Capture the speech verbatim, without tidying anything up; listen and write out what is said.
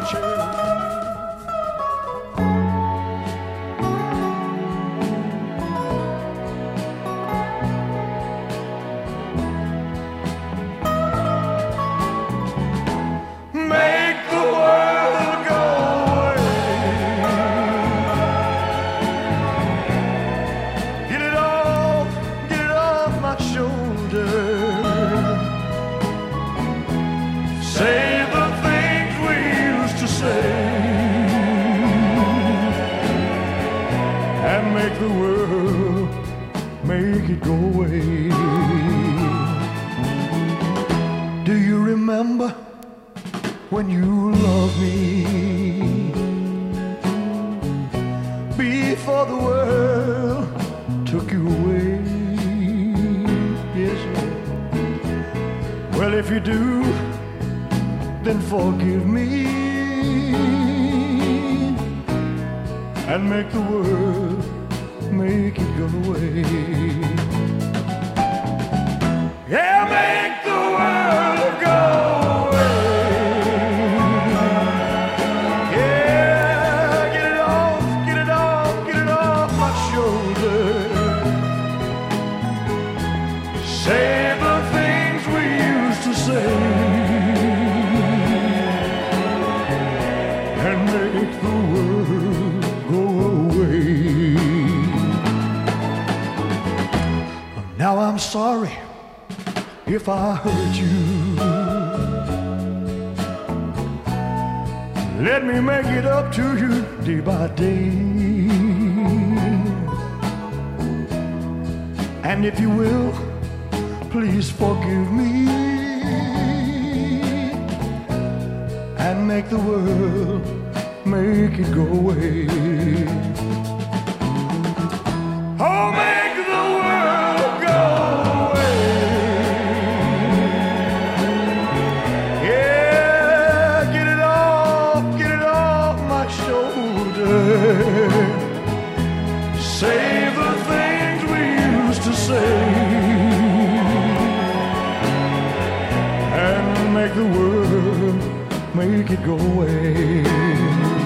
The world, make it go away. Do you remember when you loved me before the world took you away? Yes, well, if you do, then forgive me and make the world, make it go away. Yeah, make the world go away. Yeah, get it off, get it off, get it off my shoulder. Say the things we used to say and make the world go away. Now I'm sorry if I hurt you. Let me make it up to you day by day. And if you will, please forgive me and make the world, make it go away. Oh, make the world go away. Yeah, get it off, get it off my shoulder. Say the things we used to say and make the world, make it go away.